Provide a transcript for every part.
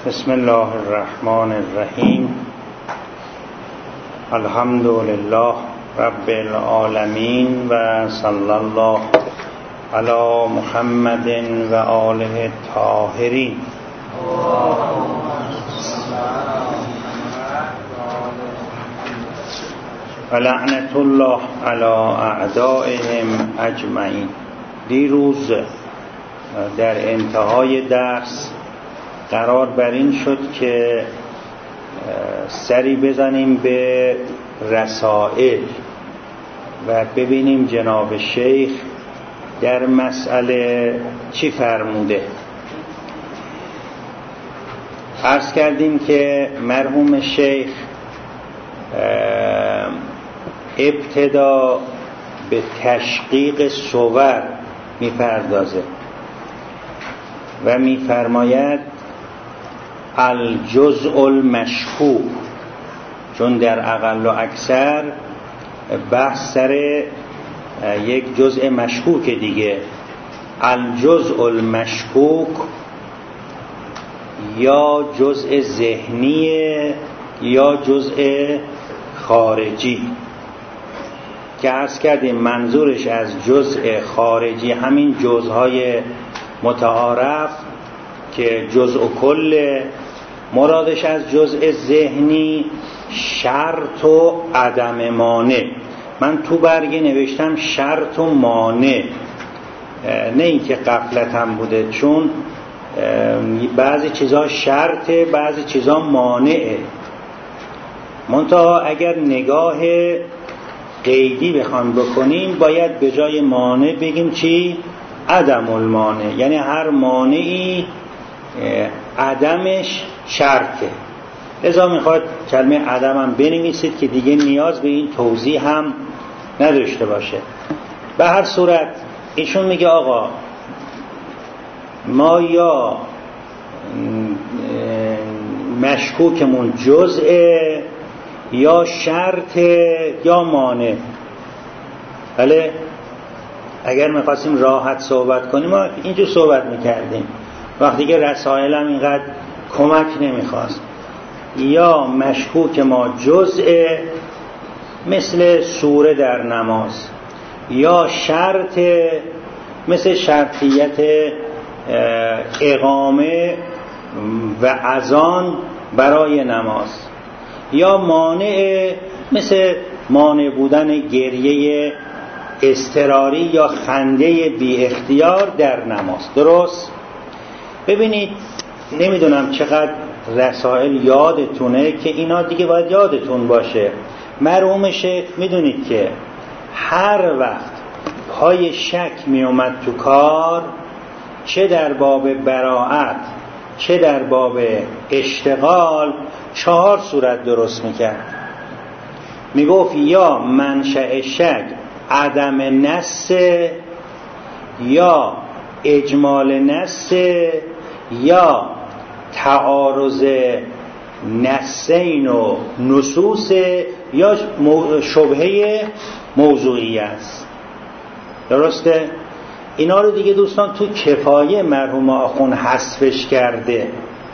بسم الله الرحمن الرحیم. الحمد لله رب العالمین و صلی الله علی محمد و آله الطاهرین. و لعنت الله علی اعدائهم اجمعین. دیروز در انتهای درس قرار بر این شد که سری بزنیم به رسائل و ببینیم جناب شیخ در مسئله چی فرموده. عرض کردیم که مرحوم شیخ ابتدا به تشقیق صور میپردازه و میفرماید الجزء المشکوک، چون در اقل و اکثر بحث سر یک جزء مشکوک دیگه. الجزء المشکوک یا جزء ذهنی یا جزء خارجی، که عرض کردیم منظورش از جزء خارجی همین جزءهای متعارف که جزء و کل. مرادش از جزء ذهنی شرط و عدم مانع. من تو برگه نوشتم شرط و مانع، نه اینکه غفلتم بوده، چون بعضی چیزا شرطه بعضی چیزا مانعه. منتها اگر نگاه قیدی بخوام بکنیم باید به جای مانع بگیم چی؟ عدم المانع، یعنی هر مانعی عدمش شرطه. لذا میخواد کلمه عدم هم بنویسید که دیگه نیاز به این توضیح هم نداشته باشه. به هر صورت ایشون میگه آقا ما یا مشکوکمون جزء یا شرط یا مانع. بله اگر میخواستیم راحت صحبت کنیم ما اینجور صحبت میکردیم، وقتی که رسائل هم اینقدر کمک نمیخواست. یا مشکوک ما جزء مثل سوره در نماز، یا شرط مثل شرطیت اقامه و اذان برای نماز، یا مانع مثل مانع بودن گریه اضطراری یا خنده بی اختیار در نماز. درست؟ ببینید نمیدونم چقدر رسائل یادتونه که اینا دیگه باید یادتون باشه. مرحوم شیخ میدونید که هر وقت پای شک میومد تو کار، چه در باب براءت چه در باب اشتغال، 4 صورت درست میکرد. میگفت یا منشأ شک عدم نص، یا اجمال نص، یا تعارض نصین و نصوص، یا شبهه موضوعی است. درسته؟ اینا رو دیگه دوستان تو کفایه مرحوم آخوند حذفش کرده،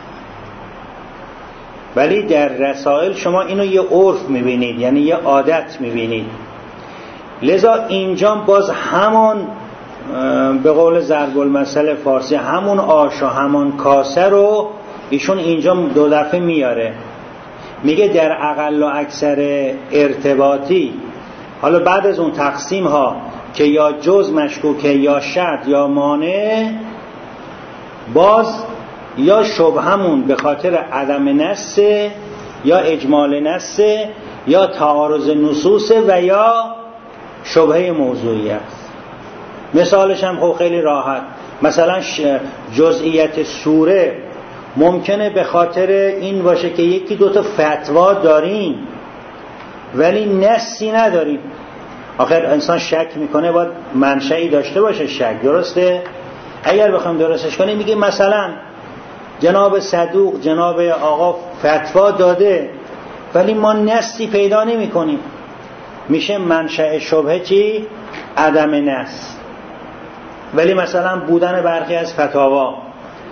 ولی در رسائل شما اینو یه عرف میبینید، یعنی یه عادت میبینید. لذا اینجا باز همون به قول ضرب المثل فارسی همون آش و همون کاسه رو ایشون اینجا 2 دفعه میاره. میگه در اقل و اکثر ارتباطی، حالا بعد از اون تقسیم ها که یا جز مشکوکه یا شرط یا مانع، باز یا شبهمون به خاطر عدم نص یا اجمال نص یا تعارض نصوص و یا شبهه موضوعی است. مثالش هم خیلی راحت، مثلا جزئیت سوره ممکنه به خاطر این باشه که 1-2 تا فتوا داریم ولی نصی نداریم. آخر انسان شک میکنه باید منشأی داشته باشه شک. درسته؟ اگر بخوام درستش کنیم میگه مثلا جناب صدوق جناب آقا فتوا داده ولی ما نصی پیدا نمی کنیم، میشه منشأ شبهه چی؟ عدم نص. ولی مثلا بودن برخی از فتاوا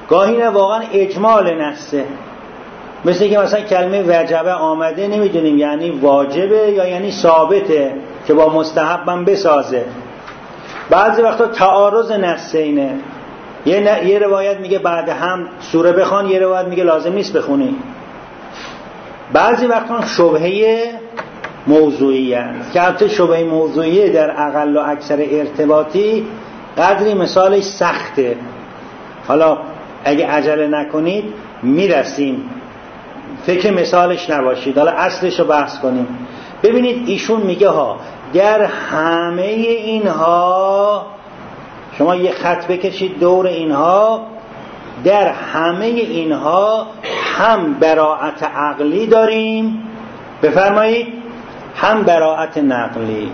گاهی نه واقعا اجمال نصه، مثل که مثلا کلمه وجبه آمده نمیدونیم یعنی واجبه یا یعنی ثابته که با مستحبم بسازه. بعضی وقتا تعارض نصینه، یه روایت میگه بعد هم سوره بخوان، یه روایت میگه لازم نیست بخونی. بعضی وقتا شبهه موضوعیه که البته شبهه موضوعیه در اقل و اکثر ارتباطی قدری مثالش سخته. حالا اگه عجله نکنید میرسیم، فکر مثالش نباشید، حالا اصلش رو بحث کنیم. ببینید ایشون میگه در همه اینها، شما یه خط بکشید دور اینها، در همه اینها هم براءت عقلی داریم، بفرمایید، هم براءت نقلی.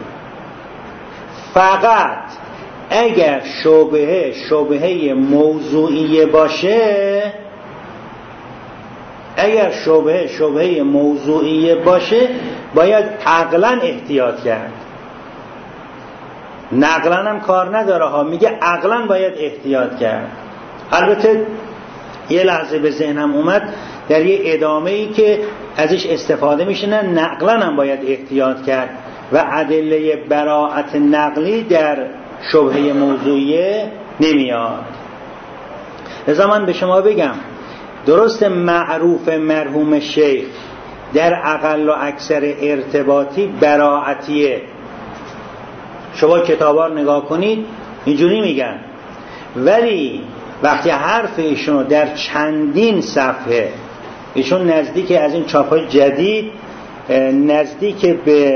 فقط اگر شبهه موضوعیه باشه، اگر شبهه موضوعیه باشه باید عقلا احتیاط کرد. نقلا هم کار نداره میگه عقلا باید احتیاط کرد. البته یه لحظه به ذهنم اومد در یه ادامه‌ای که ازش استفاده میشه، نه نقلا هم باید احتیاط کرد و ادله براءت نقلی در شبهه موضوعیه نمیاد. لذا من به شما بگم درست معروف مرحوم شیخ در اقل و اکثر ارتباطی براعتیه. شما کتابا رو نگاه کنید اینجوری میگن، ولی وقتی حرف ایشون در چندین صفحه، ایشون نزدیک از این چاپ‌های جدید نزدیک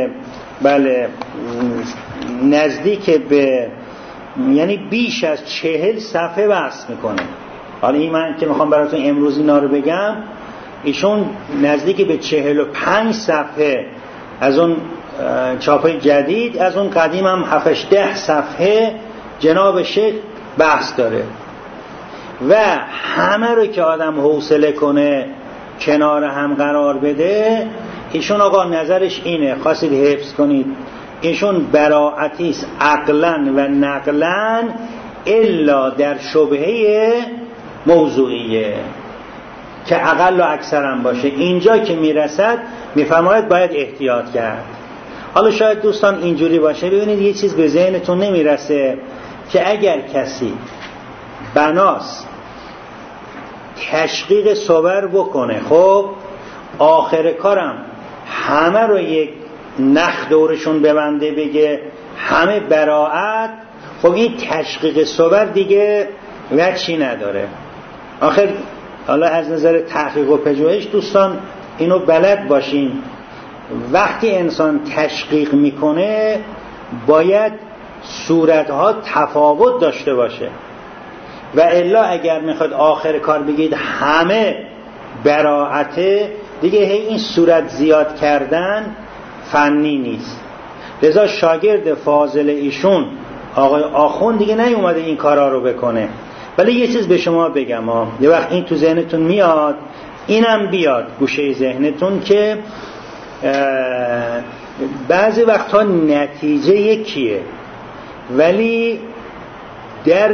به یعنی بیش از 40 صفحه بحث میکنه. حالا این من که میخوام براتون امروز اینا رو بگم، ایشون نزدیک به 45 صفحه از اون چاپای جدید، از اون قدیم هم 7-10 صفحه جناب شیخ بحث داره و همه رو که آدم حوصله کنه کنار هم قرار بده، ایشون آقا نظرش اینه، خواستید حفظ کنید، ایشون براعتیست عقلا و نقلا الا در شبهه موضوعیه که اقل و اکثر هم باشه. اینجا که میرسد میفرماید باید احتیاط کرد. حالا شاید دوستان اینجوری باشه، ببینید یه چیز به ذهنتون نمیرسه که اگر کسی بناس تشقیق صور بکنه، خب آخر کارم همه رو یک نخ دورشون ببنده بگه همه براعت، خب این تشقیق صور دیگه وجهی نداره. آخر حالا از نظر تحقیق و پژوهش دوستان اینو بلد باشین، وقتی انسان تشقیق میکنه باید صورتها تفاوت داشته باشه و الا اگر میخواد آخر کار بگید همه براعته، دیگه این صورت زیاد کردن فنی نیست. لذا شاگرد فاضل ایشون آقای آخوند دیگه نیومده این کارا رو بکنه. ولی یه چیز به شما بگم یه وقت این تو ذهنتون میاد، اینم بیاد گوشه ذهنتون که بعضی وقتها نتیجه یکیه ولی در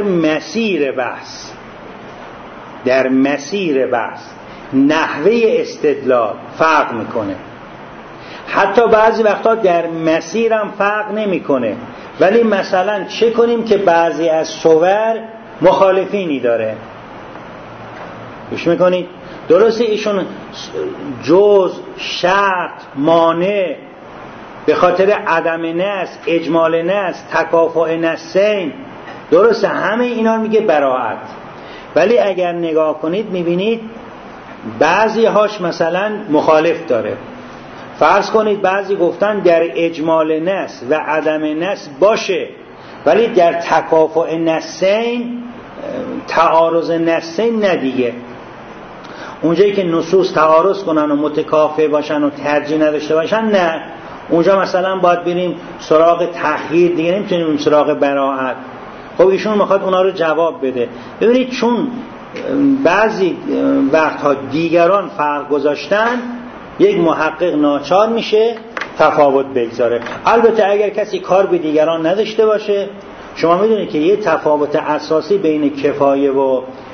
مسیر بحث نحوه استدلال فرق میکنه. حتی بعضی وقتها در مسیرم فرق نمیکنه، ولی مثلا چه کنیم که بعضی از صور مخالفینی داره. گوش میکنید؟ درسته ایشون جز، شرط، مانع، به خاطر عدم نص، اجمال نص، تکافؤ نصین، درسته همه اینا میگه براعت. ولی اگر نگاه کنید میبینید بعضی هاش مثلا مخالف داره. فرض کنید بعضی گفتن در اجمال نص و عدم نص باشه، ولی در تکافؤ نصین، تعارض نصین ندیگه. اونجایی که نصوص تعارض کنن و متکافئ باشن و ترجیح نداشته باشن، نه، اونجا مثلا باید بریم سراغ تخییر، دیگه نمیتونیم بریم سراغ براعت. خب ایشون میخواد اونا رو جواب بده. ببینید چون بعضی وقتها دیگران فرق گذاشتن، یک محقق ناچار میشه تفاوت بگذاره. البته اگر کسی کار به دیگران نداشته باشه، شما میدونید که یه تفاوت اساسی بین کفایه و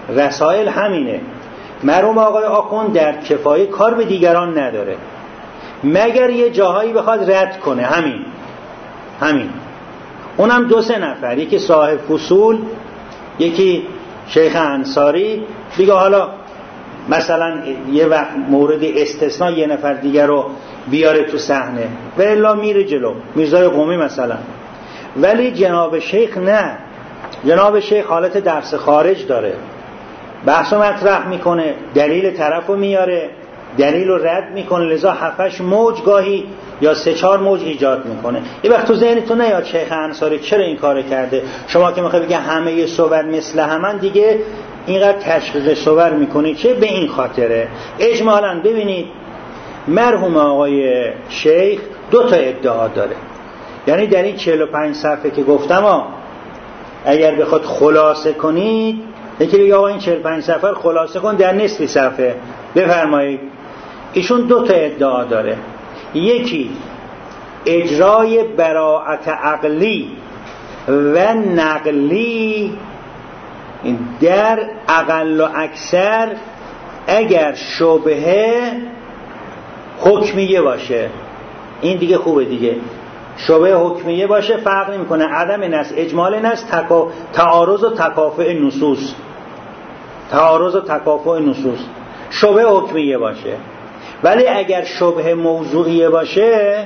رسائل همینه. مرحوم آقای آخوند در کفایه کار به دیگران نداره مگر یه جاهایی بخواد رد کنه. همین اونم 2-3 نفر، یکی صاحب فصول، یکی شیخ انصاری، دیگه حالا مثلا یه وقت مورد استثناء یه نفر دیگر رو بیاره تو صحنه و الا میره جلو، میرزای قمی مثلا. ولی جناب شیخ نه، جناب شیخ حالت درس خارج داره، بحث و مطرح میکنه، دلیل طرف رو میاره، دلیل رو رد میکنه، لذا 7-8 موج گاهی یا 3-4 موج ایجاد میکنه. یه وقت تو ذهنتون نیاد شیخ انصاری چرا این کار کرده. شما که میخوای بگی همه صور مثل همن، دیگه اینقدر تشخیص صور میکنی چه؟ به این خاطره. اجمالاً ببینید مرحوم آقای شیخ 2 تا ادعا داره. یعنی در این 45 صفحه که گفتم اگر بخواد خلاصه کنید، یکی بگه آقا این 45 صفحه رو خلاصه کن در نصف صفحه، بفرمایید. ایشون 2 تا ادعا داره. یکی اجرای براءت عقلی و نقلی در اقل و اکثر اگر شبهه حکمیه باشه. این دیگه خوبه دیگه، شبهه حکمیه باشه فرق نمیکنه، عدم نص اجمال نص، تعارض و تکافؤ نصوص، تعارض و تکافؤ نصوص، شبهه حکمیه باشه. ولی اگر شبهه موضوعیه باشه،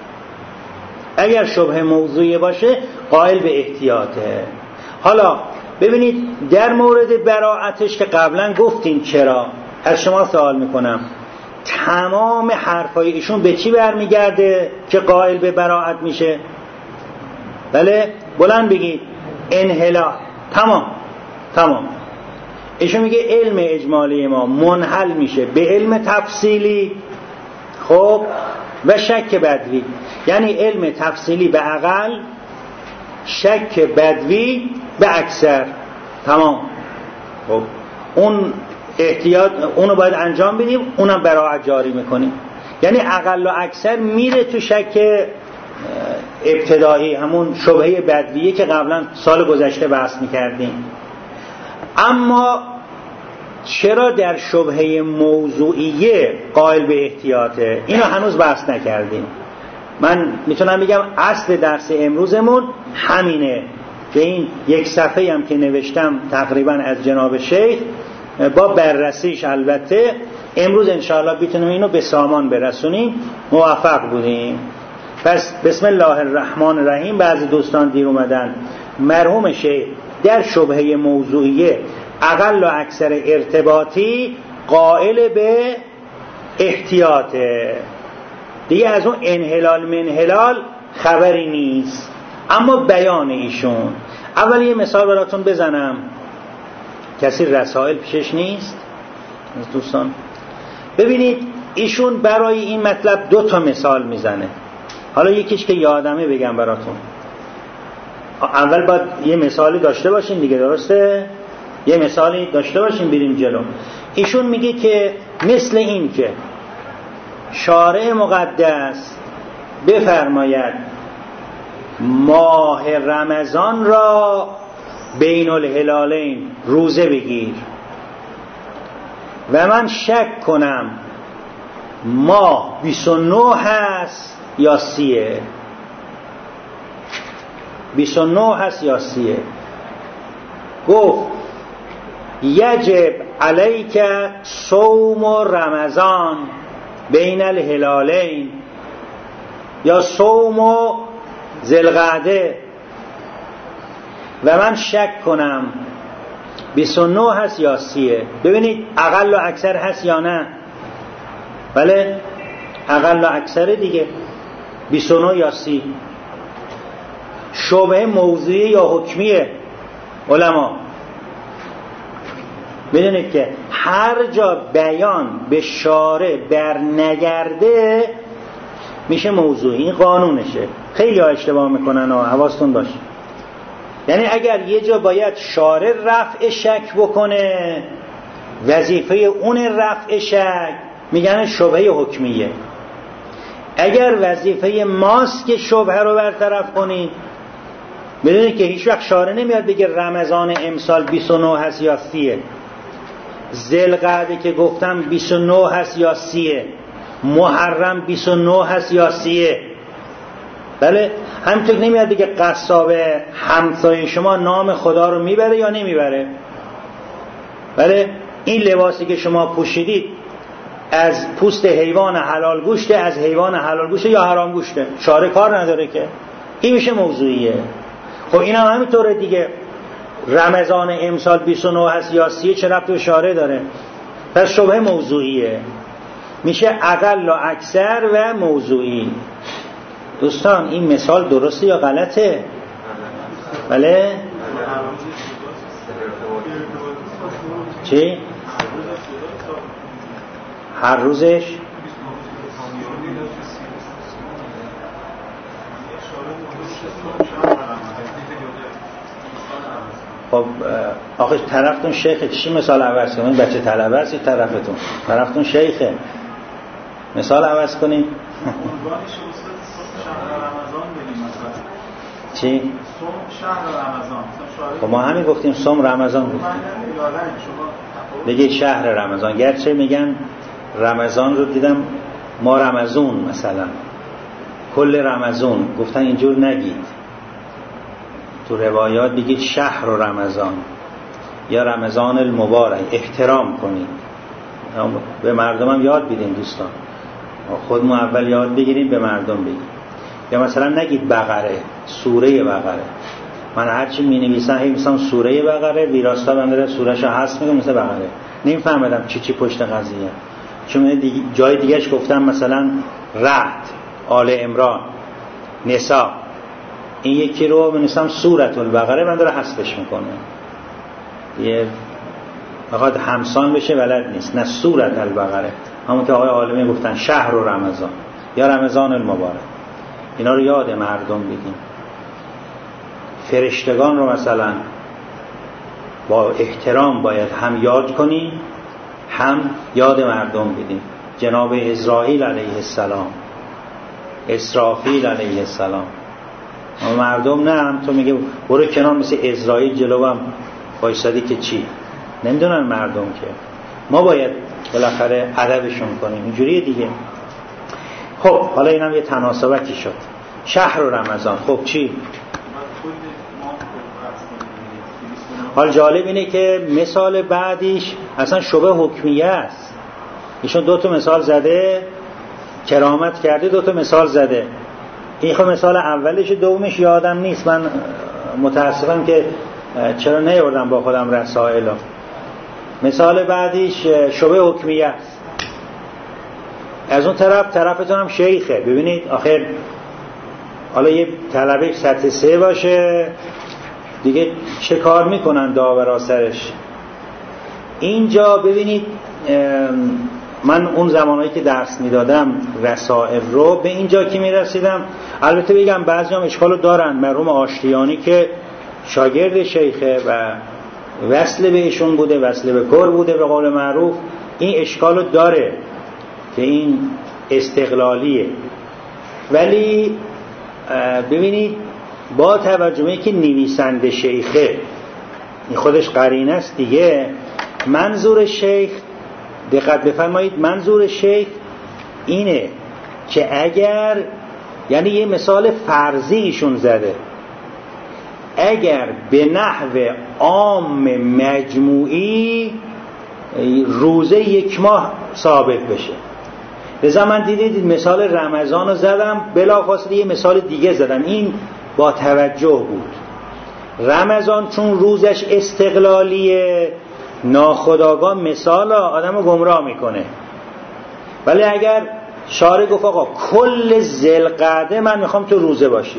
اگر شبهه موضوعیه باشه قائل به احتیاطه. حالا ببینید در مورد براءتش که قبلا گفتیم، چرا از شما سوال میکنم، تمام حرفای ایشون به چی برمیگرده که قائل به براءت میشه؟ بله بلند بگید. انحلال. تمام. ایشون میگه علم اجمالی ما منحل میشه به علم تفصیلی، خب، و شک بدوی. یعنی علم تفصیلی به اقل، شک بدوی به اکثر. تمام. خب اون احتیاط اونو باید انجام بدیم، اونم براءت جاری میکنیم. یعنی اقل و اکثر میره تو شک ابتدایی، همون شبهه بدویه که قبلا سال گذشته بحث میکردیم. اما چرا در شبهه موضوعیه قائل به احتیاطه؟ اینو هنوز بحث نکردیم. من میتونم بگم اصل درس امروزمون همینه که این 1 صفحه هم که نوشتم تقریبا از جناب شیخ، با بررسیش البته امروز انشاءالله بتونیم اینو به سامان برسونیم. موفق بودیم. پس بسم الله الرحمن الرحیم. بعضی دوستان دیر اومدن. مرحوم شیخ در شبهه موضوعیه اقل و اکثر ارتباطی قائل به احتیاطه. دیگه از اون انحلال منحلال خبری نیست. اما بیان ایشون، اول یه مثال براتون بزنم. کسی رسائل پیشش نیست از دوستان؟ ببینید ایشون برای این مطلب 2 تا مثال میزنه. حالا یکیش که یادمه بگم براتون. اول باید یه مثالی داشته باشین دیگه، درسته؟ یه مثالی داشته باشین بریم جلو. ایشون میگه که مثل این که شارع مقدس بفرماید ماه رمضان را بین الهلالین روزه بگیر و من شک کنم ماه 29 هست یا 30، 29 هست یا 30، گفت یجب علیک صوم رمضان بین الهلالین یا صوم ذوالقعده و من شک کنم 29 هست یا 30. ببینید اقل و اکثر هست یا نه؟ بله اقل و اکثر دیگه، 29 یا 30. شبهه موضوعی یا حکمیه علما؟ بدونید که هر جا بیان به شارع بر نگرده میشه موضوعی. این قانونشه. خیلی ها اشتباه میکنن و حواستون باشه. یعنی اگر یه جا باید شارع رفع شک بکنه، وظیفه اون رفع شک میگن شبهه حکمیه. اگر وظیفه ماست که شبهه رو برطرف کنید، بدونید که هیچ وقت شارع نمیاد بگه رمضان امسال 29 هست یا 30. ذوالقعده که گفتم 29 هست یا 30، محرم 29 هست یا 30؟ بله همینطور نمیاد دیگه قصاب همسایه شما نام خدا رو میبره یا نمیبره؟ بله این لباسی که شما پوشیدید از پوست حیوان حلال گوشته، از حیوان حلال گوشته یا حرام گوشته؟ شارع کار نداره که، این میشه موضوعیه. خب این هم همینطوره دیگه، رمضان امسال 29 هست یا 30 چه ربطی به شارع داره؟ پس شبهه موضوعیه، میشه اقل و اکثر و موضوعی. دوستان این مثال درسته یا غلطه؟ بله؟ چی؟ هر روزش؟ خب آخه طرفتون شیخه، چی مثال عوض کنید؟ بچه طلبه هستی طرفتون شیخه، مثال عوض کنید. چی؟ صوم شهر رمضان. خب ما همین گفتیم صوم رمضان گفتیم. بگید شهر رمضان، گرچه میگن رمضان رو دیدم ما رمضون مثلا کل رمضان، گفتن اینجور نگید، تو روایات بگید شهر رمضان یا رمضان المبارک، احترام کنید. به مردم هم یاد بدین دوستان، خودمون اول یاد بگیریم به مردم بگیم. یا مثلا نگید بقره، سوره بقره. من هرچی می نویسن هی مثلا سوره بقره، ویراستا بندره سورهش رو حذف میگم مثل بقره. نمیفهمیدم چی پشت قضیه، چون جای دیگهش گفتم مثلا رعد، آل عمران، نساء، این یکی رو می‌نویسم سورة البقره من داره حذفش میکنه، یه بخواد همسان بشه بلد نیست، نه سورة البقره، همون که آقای عالمی گفتن شهر و رمضان یا رمضان المبارک. اینا رو یاد مردم بگیم. فرشتگان رو مثلا با احترام باید هم یاد کنیم هم یاد مردم بدیم. جناب اسرائیل علیه السلام، اسرافیل علیه السلام، مردم نه هم تو میگه برو کنار مثل اسرائیل جلوم وایسادی که چی؟ نمیدونن مردم که ما باید بالاخره ادبشون کنیم اینجوریه دیگه. خب حالا اینم یه تناسبتی شد، شهر و رمضان. خب چی؟ حال جالب اینه که مثال بعدیش اصلا شبه حکمیه است. ایشون 2 مثال زده، کرامت کرده 2 مثال زده. این خب مثال اولش، دومش یادم نیست، من متاسفم که چرا نیاوردم با خودم رسائل. مثال بعدیش شبه حکمیه است. از اون طرفتون هم شیخه. ببینید آخر حالا یه طلبه سطح 3 باشه دیگه چه کار میکنن داورا سرش. اینجا ببینید من اون زمانهایی که درس میدادم رسائل رو به اینجا که میرسیدم، البته بگم بعضی هم اشکالو دارن، مرحوم آشتیانی که شاگرد شیخه و وصل به ایشون بوده، وصل به کر بوده به قول معروف، این اشکالو داره که این استقلالیه. ولی ببینید با توجهی که نویسنده شیخه، این خودش قرینه است دیگه. منظور شیخ، دقت بفرمایید، منظور شیخ اینه که اگر، یعنی یه مثال فرضی ایشون زده، اگر به نحو عام مجموعی روزه 1 ماه ثابت بشه. لذا من دیدید مثال رمضان رو زدم، بلافاصله یه مثال دیگه زدم، این با توجه بود. رمضان چون روزش استقلالیه، ناخودآگاه مثال آدمو گمراه میکنه. ولی اگر شارع گفت آقا کل ذوالقعده من میخوام تو روزه باشی،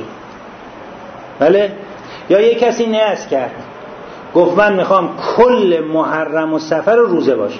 بله، یا یک کسی نیاز کرد گفت من میخوام کل محرم و صفر رو روزه باشم،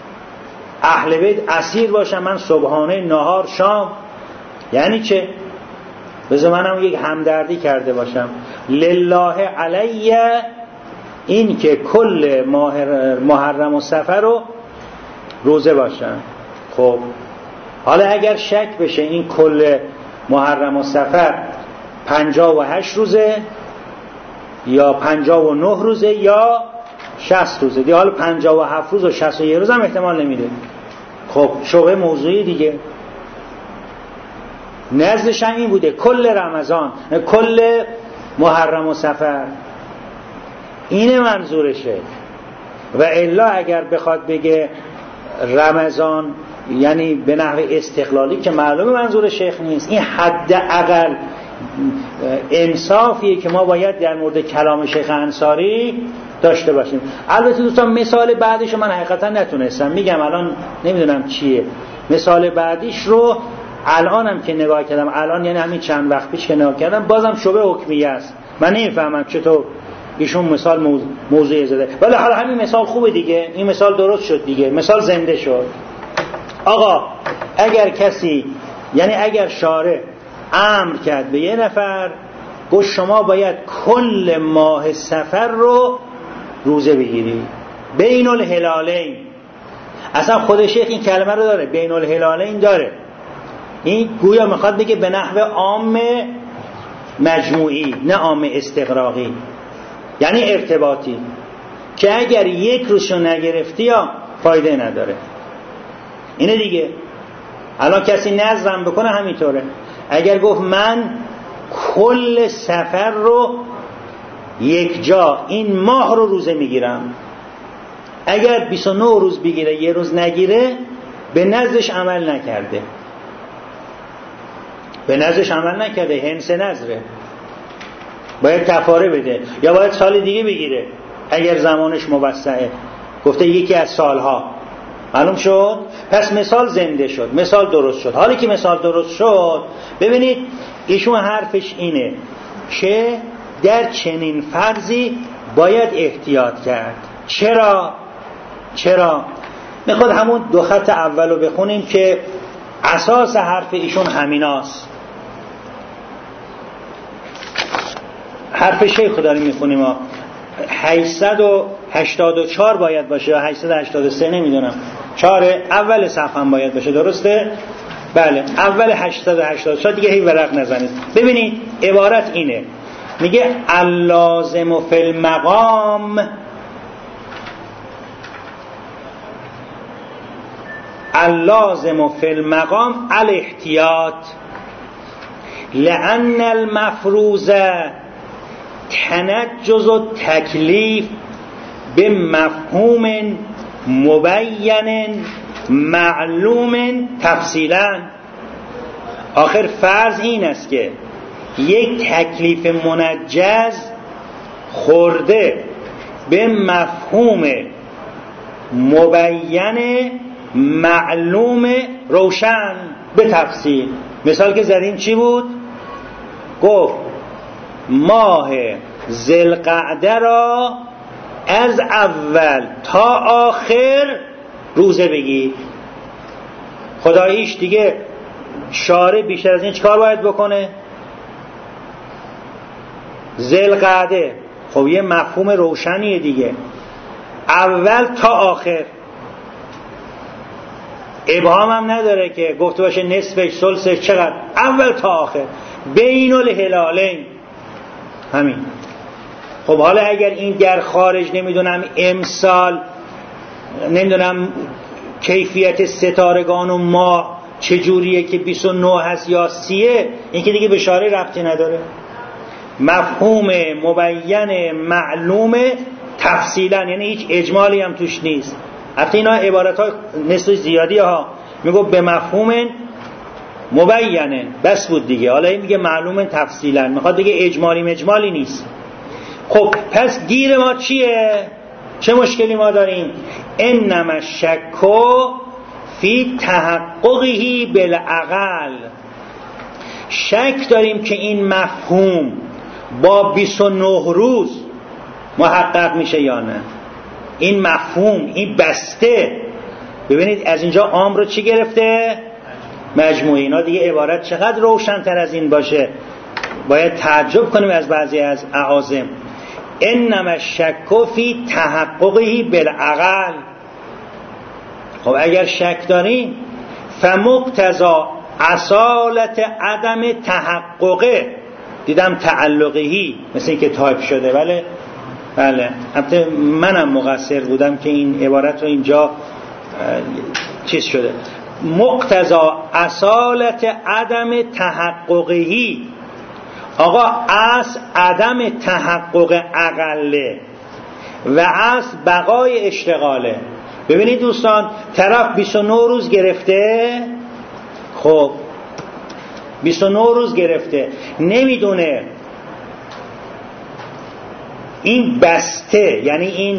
اهل بیت اسیر باشم، من صبحانه نهار شام، یعنی چه؟ بذار منم یک همدردی کرده باشم لله علیه، این که کل محرم و صفر رو روزه باشم. خب حالا اگر شک بشه این کل محرم و صفر 58 روزه یا 59 روزه یا 60 روزه دیگه، حالا 57 روز و 61 روز هم احتمال نمیده. خب شبه موضوعی دیگه. نزدش هم این بوده کل رمضان، کل محرم و صفر، اینه منظورشه. و الا اگر بخواد بگه رمضان یعنی به نحو استقلالی که معلومه منظور شیخ نیست، این حداقل انصافیه که ما باید در مورد کلام شیخ انصاری داشته باشیم. البته دوستان مثال بعدیشو من حقیقتا نتونستم میگم، الان نمیدونم چیه مثال بعدیش رو. الانم که نگاه کردم، الان یعنی همین چند وقت پیش که نگاه کردم، بازم شبه حکمیه است. من نمیفهمم چطور ایشون مثال موضوعی زده، ولی حالا همین مثال خوبه دیگه، این مثال درست شد دیگه، مثال زنده شد. آقا اگر کسی، یعنی اگر شارع امر کرد به یه نفر گفت شما باید کل ماه صفر رو روزه بگیری، بین الهلالین، اصلا خود شیخ این کلمه رو داره، بین الهلالین داره، این گویا میخواد بگه به نحو عام مجموعی نه عام استغراقی، یعنی ارتباطی، که اگر یک روزشو نگرفتی یا فایده نداره. اینه دیگه. الان کسی نظرم بکنه همینطوره، اگر گفت من کل سفر رو یک جا این ماه رو روزه میگیرم، اگر 29 روز بگیره یه روز نگیره به نظرش عمل نکرده، به نظرش عمل نکرده، هنس نظره، باید کفاره بده یا باید سال دیگه بگیره اگر زمانش موسعه. گفته یکی از سالها. معلوم شد؟ پس مثال زنده شد، مثال درست شد. حالی که مثال درست شد، ببینید ایشون حرفش اینه که در چنین فرضی باید احتیاط کرد. چرا؟ میخواد همون دو خط اول رو بخونیم که اساس حرف ایشون همیناست. حرف شیخ داریم میخونیم، 884 باید باشه یا 883 نمیدونم، 4 اول صفحه هم باید باشه، درسته؟ بله اول 884 دیگه هی ورق نزنید. ببینید عبارت اینه، میگه اللازم فی المقام، اللازم فی المقام الاحتیاط لأن المفروض تنجز التکلیف به مفهوم مبین معلوم تفصیلا. آخر فرض این است که یک تکلیف منجز خورده به مفهوم مبین معلوم روشن به تفصیل. مثال که زدیم چی بود؟ گفت ماه ذوالقعده را از اول تا آخر روزه بگیر. خداییش دیگه شارع بیشتر از این چیکار باید بکنه؟ ذوالقعده خب یه مفهوم روشنیه دیگه، اول تا آخر، ابهام هم نداره که گفته باشه نصفش ثلثش چقدر، اول تا آخر، بین الهلالین همین. خب حالا اگر این در خارج نمیدونم امسال نمیدونم کیفیت ستارگان و ماه چجوریه که 29 هست یا 30، این که دیگه به شارع ربطی نداره. مفهوم مبین معلوم تفصیلا، یعنی هیچ اجمالی هم توش نیست. البته اینا عبارت های نسبت زیادی ها، میگه به مفهوم مبینه بس بود دیگه، حالا این میگه معلوم تفصیلا، میخواد دیگه اجمالی نیست. خب پس گیر ما چیه؟ چه مشکلی ما داریم؟ انما الشک فی تحققه بالعقل، شک داریم که این مفهوم با 29 روز محقق میشه یا نه. این مفهوم، این بسته، ببینید از اینجا عام رو چی گرفته؟ مجموعی. اینا دیگه عبارت چقدر روشن‌تر از این باشه، باید تعجب کنیم از بعضی از اعاظم. انما الشک فی تحققه بالعقل. خب اگر شک داریم فمقتضا اصالت عدم تحققه، دیدم تعلقهی مثل این که تایپ شده، بله بله، البته منم مقصر بودم که این عبارت رو اینجا چیز شده. مقتضا اصالت عدم تحققی، آقا اصل عدم تحقق اقله و اصل بقای اشتغاله. ببینید دوستان، طرف 29 روز گرفته، خب 29 روز گرفته، نمیدونه این بسته، یعنی این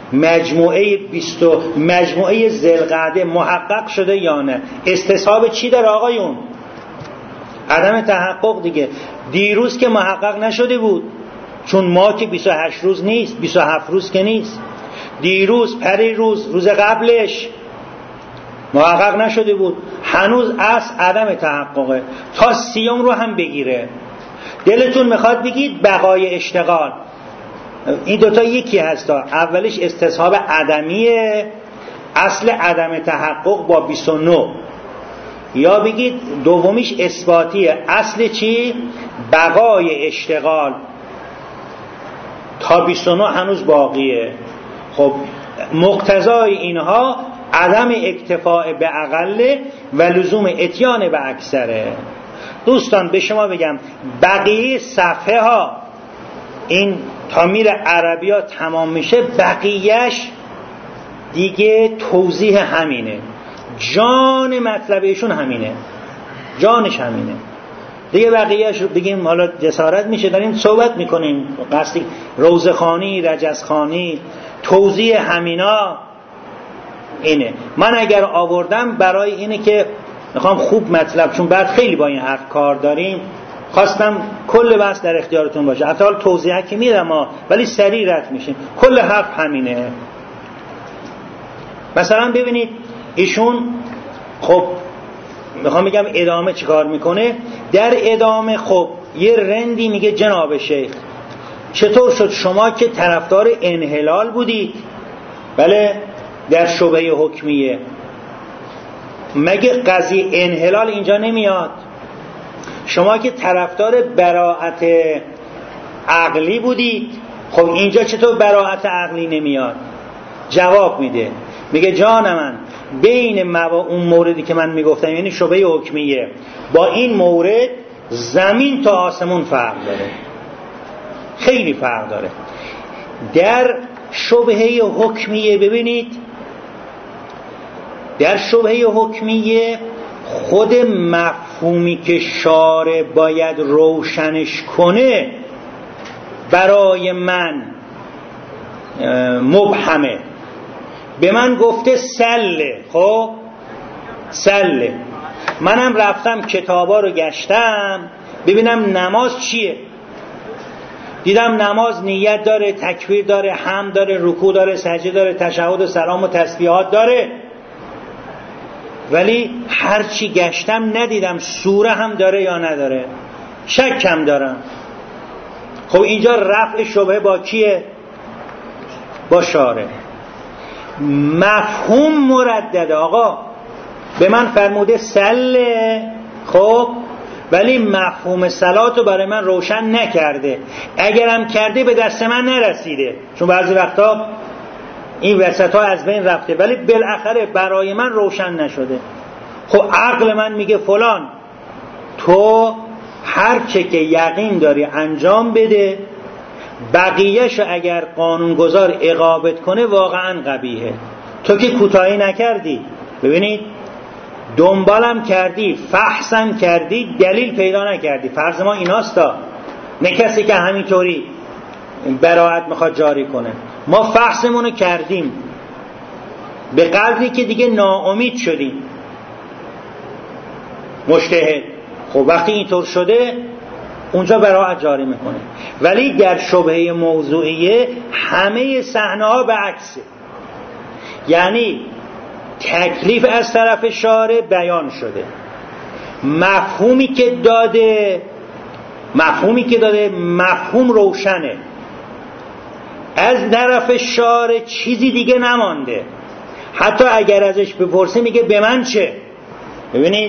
مجموعه ذوالقعده محقق شده یا نه. استصحاب چی داره آقایون؟ عدم تحقق دیگه. دیروز که محقق نشده بود، چون ما که 28 روز نیست، 27 روز که نیست، دیروز، پریروز، روز قبلش محقق نشده بود، هنوز اصل عدم تحققه. تا 30 رو هم بگیره. دلتون میخواد بگید بقای اشتغال. این دوتا یکی هستا، اولش استصحاب عدمیه، اصل عدم تحقق با 29، یا بگید دومیش اثباتیه، اصل چی؟ بقای اشتغال تا 29 هنوز باقیه. خب مقتضای اینها عدم اکتفاء به اقل و لزوم اتیان به اکثره. دوستان به شما بگم بقیه صفحه ها این تا میره عربی ها تمام میشه، بقیهش دیگه توضیح همینه، جان مطلبشون همینه، جانش همینه دیگه. بقیهش رو بگیم حالا جسارت میشه داریم صحبت میکنیم، قصدی روزخانی، رجزخانی، توضیح همینا اینه. من اگر آوردم برای اینه که میخوام خوب مطلب، چون بعد خیلی با این حرف کار داریم، خواستم کل بحث در اختیارتون باشه. حتی حال توضیحه که میدم ولی سریع رد میشیم، کل حرف همینه. مثلا ببینید ایشون، خب میخوام بگم ادامه چیکار میکنه. در ادامه خب یه رندی میگه جناب شیخ چطور شد شما که طرفدار انحلال بودید، بله، در شبهه حکمیه، مگه قضیه انحلال اینجا نمیاد؟ شما که طرفدار براءت عقلی بودید، خب اینجا چطور براءت عقلی نمیاد؟ جواب میده، میگه جان من بین اون موردی که من میگفتم یعنی شبهه حکمیه با این مورد زمین تا آسمون فرق داره، خیلی فرق داره. در شبهه حکمیه ببینید، در شبهه حکمیه خود مفهومی که شارع باید روشنش کنه برای من مبهمه. به من گفته سله، خب سله، منم رفتم کتابا رو گشتم ببینم نماز چیه، دیدم نماز نیت داره، تکبیر داره، حمد داره، رکوع داره، سجده داره، تشهد و سلام و تسبیحات داره، ولی هرچی گشتم ندیدم سوره هم داره یا نداره، شکم دارم. خب اینجا رفع شبهه با کیه؟ با شارع. مفهوم مردده. آقا به من فرموده سله، خب ولی مفهوم صلات رو برای من روشن نکرده، اگرم کرده به دست من نرسیده، چون بعضی وقتا این وسط ها از بین رفته ولی بالاخره برای من روشن نشده. خب عقل من میگه فلان تو هر چه که یقین داری انجام بده، بقیهش اگر قانونگذار اقامت کنه واقعا قبیحه. تو که کوتاهی نکردی، ببینید دنبالم کردی، فحصم کردی، دلیل پیدا نکردی. فرض ما ایناستا، نه کسی که همینطوری براءت میخواد جاری کنه. ما فحصمونو کردیم به قدری که دیگه ناامید شدیم مجتهد. خب وقتی اینطور شده اونجا براءت جاری میکنه. ولی در شبهه موضوعیه همه صحنه ها به عکسه، یعنی تکلیف از طرف شارع بیان شده، مفهومی که داده مفهوم روشنه، از طرف شارع چیزی دیگه نمانده. حتی اگر ازش بپرسه میگه به من چه. ببینید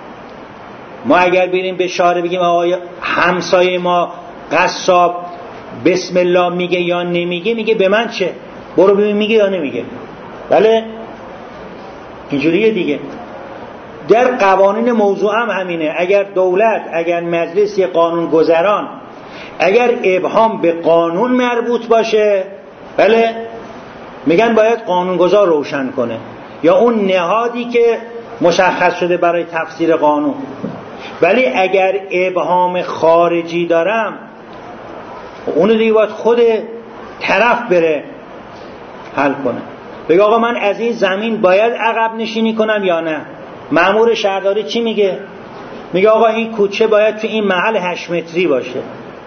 ما اگر بریم به شارع بگیم آقای همسایه ما قصاب بسم الله میگه یا نمیگه، میگه به من چه، برو ببین میگه یا نمیگه. بله اینجوریه دیگه. در قوانین موضوع هم همینه. اگر دولت، اگر مجلس، یه قانون گذران، اگر ابهام به قانون مربوط باشه، بله میگن باید قانونگذار روشن کنه، یا اون نهادی که مشخص شده برای تفسیر قانون. ولی اگر ابهام خارجی دارم، اونو دیگه باید خود طرف بره حل کنه. بگه آقا من از این زمین باید عقب نشینی کنم یا نه. مأمور شهرداری چی میگه؟ میگه آقا این کوچه باید تو این محل 8 متری باشه.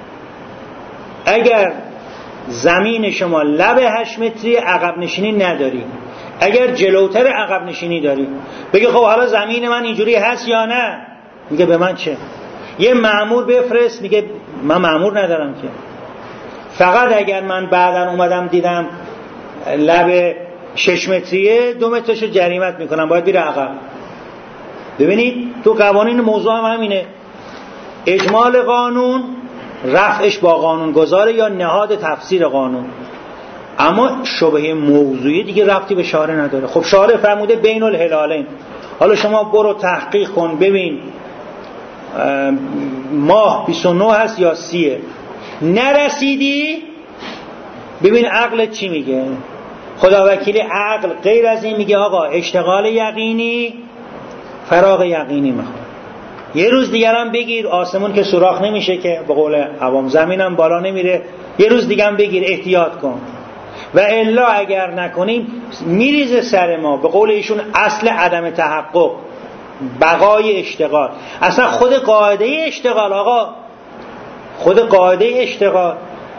اگر زمین شما لب 8 متری عقب نشینی نداری، اگر جلوتر عقب نشینی داری. بگه خب حالا زمین من اینجوری هست یا نه؟ میگه به من چه. یه مأمور بفرست، میگه من مأمور ندارم که، فقط اگر من بعداً اومدم دیدم لب 6 متریه 2 مترشو جریمت میکنم، باید بیره عقب. ببینید تو قوانین موضوع هم همینه. اجمال قانون رفعش با قانون گذاره یا نهاد تفسیر قانون. اما شبهه موضوعی دیگه ربطی به شارع نداره. خب شارع فرموده بین الهلالین، حالا شما برو تحقیق کن ببین ماه 29 هست یا 30. نرسیدی ببین عقل چی میگه. خدا وکیلی عقل غیر از این میگه آقا اشتغال یقینی فراغ یقینی میخواد. یه روز دیگر هم بگیر، آسمون که سوراخ نمیشه که به قول عوام، زمینم بالا نمیره، یه روز دیگر هم بگیر، احتیاط کن. و الا اگر نکنیم میریزه سر ما. به قول ایشون اصل عدم تحقق بقای اشتغال. اصلا خود قاعده اشتغال، آقا خود قاعده اشتغال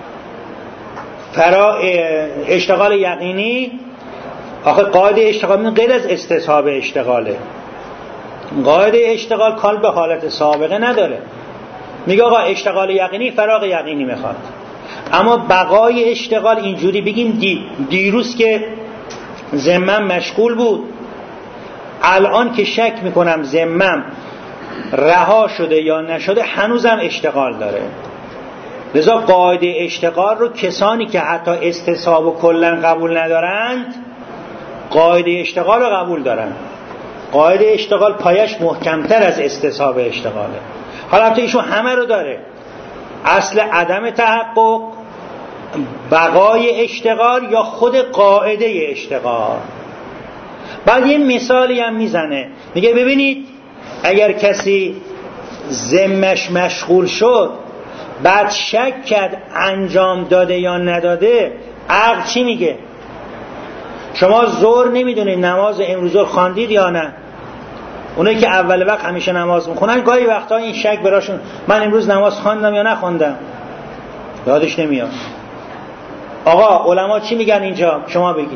اشتغال یقینی، آخه قاعده اشتغال غیر از استصحاب اشتغاله. قاعده اشتغال کال به حالت سابقه نداره. میگه آقا اشتغال یقینی فراغ یقینی میخواد. اما بقای اشتغال اینجوری بگیم دیروز که ذمم مشغول بود، الان که شک میکنم ذمم رها شده یا نشده، هنوزم اشتغال داره. لذا قاعده اشتغال رو کسانی که حتی استصحاب و کلن قبول ندارند، قاعده اشتغال رو قبول دارن. قاعده اشتغال پایش محکمتر از استصحاب اشتغاله. حالا البته ایشون همه رو داره، اصل عدم تحقق، بقای اشتغال یا خود قاعده اشتغال. بعد یه مثالی هم میزنه، میگه ببینید اگر کسی ذمش مشغول شد بعد شک کرد انجام داده یا نداده، عقل چی میگه؟ شما ظهر نمیدونید نماز امروز رو خواندید یا نه؟ اونایی که اول وقت همیشه نماز میخونن گاهی وقتا این شک براشون، من امروز نماز خواندم یا نخواندم، یادش نمیاد. آقا علما چی میگن اینجا؟ شما بگید.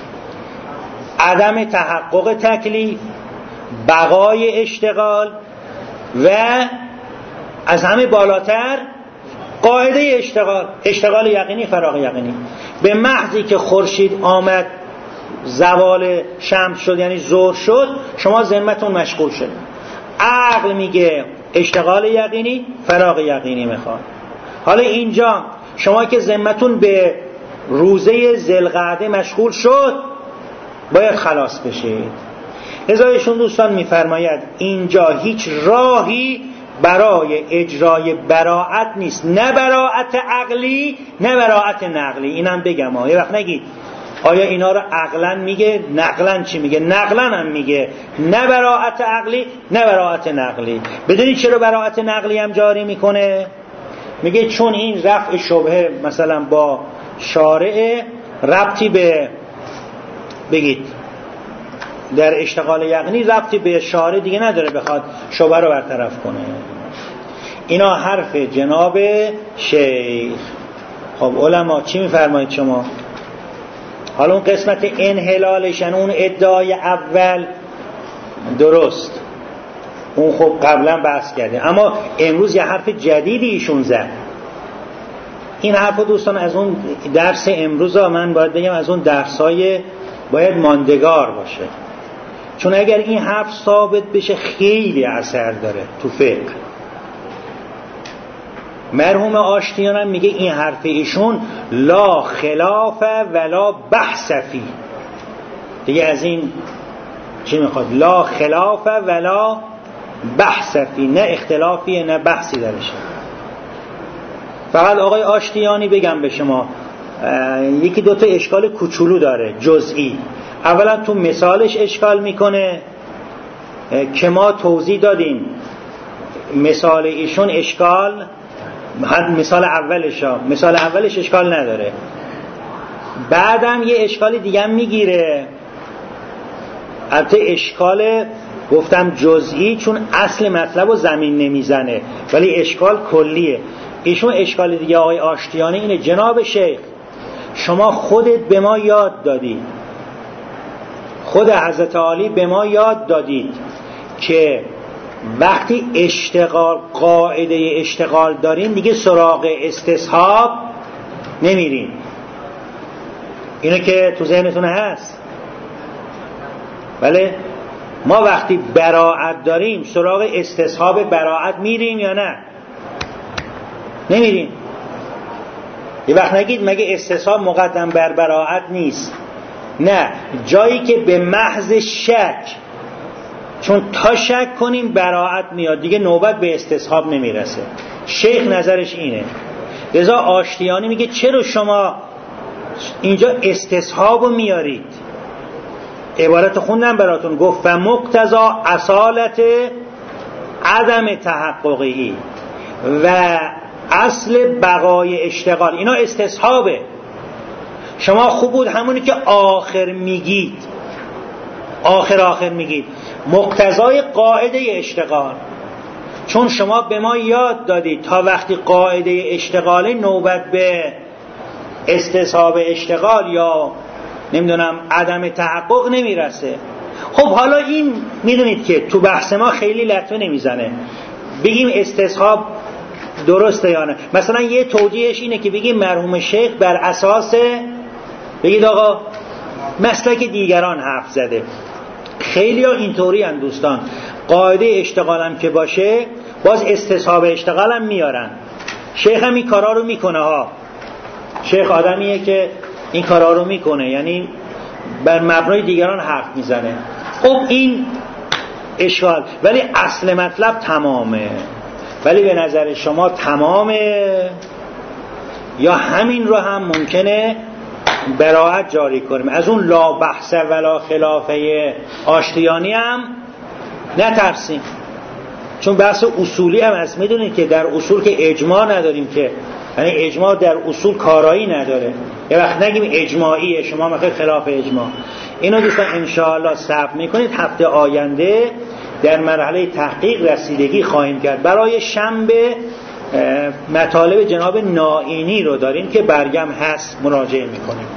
عدم تحقق تکلیف، بقای اشتغال و از همه بالاتر قاعده اشتغال، اشتغال یقینی فراغ یقینی. به محضی که خورشید آمد زوال شمس شد یعنی ظهر شد، شما ذمتون مشغول شد. عقل میگه اشتغال یقینی فراغ یقینی میخواد. حالا اینجا شما که ذمتون به روزه ذوالقعده مشغول شد باید خلاص بشید. ازایشون دوستان میفرماید اینجا هیچ راهی برای اجرای براعت نیست، نه براعت عقلی نه براعت نقلی. اینم بگم یه وقت نگید آیا اینا رو عقلا میگه، نقلا چی میگه؟ نقلا هم میگه نه براعت عقلی نه براعت نقلی. بدونید چرا براعت نقلی هم جاری میکنه؟ میگه چون این رفع شبهه مثلا با شارع ربطی به، بگید در اشتغال یقینی ربطی به شارع دیگه نداره بخواد شبهه رو برطرف کنه. اینا حرف جناب شیخ. خب علما چی میفرمایید شما؟ حالا اون قسمت انحلالشن، اون ادعای اول درست، اون خب قبلا بحث کرده، اما امروز یه حرف جدیدی ایشون زد. این حرف دوستان از اون درس امروز من باید بگم از اون درسای باید ماندگار باشه، چون اگر این حرف ثابت بشه خیلی اثر داره تو فقه. مرحوم آشتیان هم میگه این حرف ایشون لا خلاف ولا بحث فی، دیگه از این چی میخواد؟ لا خلاف ولا بحث فی، نه اختلافیه نه بحثی درشه. فقط آقای آشتیانی بگم به شما یکی دوتا اشکال کوچولو داره جزئی. اولا تو مثالش اشکال میکنه که ما توضیح دادیم مثال ایشون اشکال، مثال اولش اشکال نداره. بعدم یه اشکال دیگه هم میگیره، البته اشکال گفتم جزئی چون اصل مطلب رو زمین نمیزنه، ولی اشکال کلیه. ایشون اشکال دیگه آقای آشتیانی اینه جناب شیخ شما خودت به ما یاد دادی، خود حضرت عالی به ما یاد دادید که وقتی اشتغال قاعده اشتغال داریم دیگه سراغ استصحاب نمیریم. اینو که تو ذهنتون هست. بله ما وقتی براعت داریم سراغ استصحاب براعت میریم یا نه؟ نمیریم. یه وقت نگید مگه استصحاب مقدم بر براعت نیست؟ نه، جایی که به محض شک، چون تا شک کنیم براعت میاد دیگه نوبت به استصحاب نمیرسه. شیخ نظرش اینه. لذا آشتیانی میگه چرا شما اینجا استصحاب رو میارید؟ عبارت خوندم براتون، گفت فمقتضا اصالت عدم تحققی و اصل بقای اشتغال، اینا استصحابه. شما خوب بود همونی که آخر میگید، آخر میگید مقتضای قاعده اشتغال، چون شما به ما یاد دادید تا وقتی قاعده اشتغال نوبت به استصحاب اشتغال یا نمیدونم عدم تحقق نمیرسه. خب حالا این میدونید که تو بحث ما خیلی لطمه نمیزنه بگیم استصحاب درسته یا نه. مثلا یه توجیهش اینه که بگیم مرحوم شیخ بر اساس بگید آقا مسلک دیگران حرف زده. خیلی ها اینطوری هستند دوستان، قاعده اشتغالم که باشه باز استصحاب اشتغالم میارن. شیخ هم این کارا رو میکنه ها. شیخ آدمیه که این کارا رو میکنه، یعنی بر مبنای دیگران حرف میزنه. خب این اشکال، ولی اصل مطلب تمامه. ولی به نظر شما تمامه یا همین رو هم ممکنه براعت جاری کنیم؟ از اون لا بحث ولا خلافه آشتیانی هم نترسیم، چون بحث اصولی هم هست. میدونید که در اصول که اجماع نداریم، که یعنی اجماع در اصول کارایی نداره. یه وقت نگیم اجماعیه شما میخواید خلاف اجماع. اینو دوستان انشاءالله صبر میکنید، هفته آینده در مرحله تحقیق رسیدگی خواهیم کرد. برای شنبه مطالب جناب نائینی رو داریم که برگم هست، مراجعه میکنیم.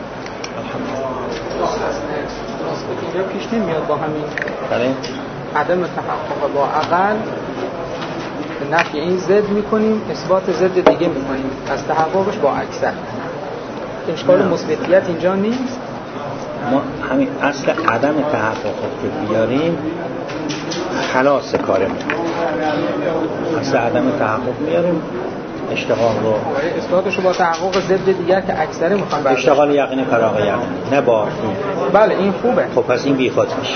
اینجا پیش نمیاد با همین بله عدم تحقق با عقل نفی این ضد میکنیم، اثبات ضد دیگه میکنیم از تحققش با اکثر. اشکال مثبتیت اینجا نیست. ما همین اصل عدم تحقق که بیاریم خلاص کارمون، اصل عدم تحقق میاریم اشتغال رو، اثباتش رو با تحقق ضد دیگر که اکثر میخوان برداشت. اشتغال یقینی فراغ یقینی، نه با بله این خوبه. خب پس این بیخود میشه،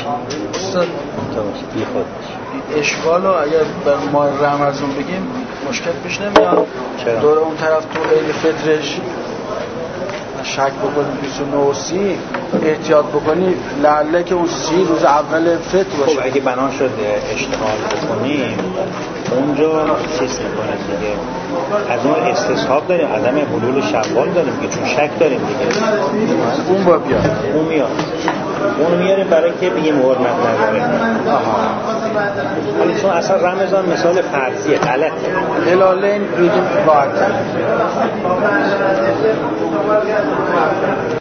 بیخود میشه. اشکال رو اگر بر ما رمزون بگیم مشکل پیش نمیاد. دور اون طرف تو عین فطرش شک بکنی 29 و 30 احتیاط بکنی لعله که اون 30 روز اول فطر باشه. خب اگه بنا شد اشتغال بکنیم اونجا چیز میکنه دیگه، از اون استصحاب داریم، عدم حلول شوال داریم که چون شک داریم دیگه اون با بیاد، اون میاد، اون میاریم برای که بگیم حرمت نداره. ولی چون اصلا رمضان مثال فرضیه غلطه، هلالین بگیم با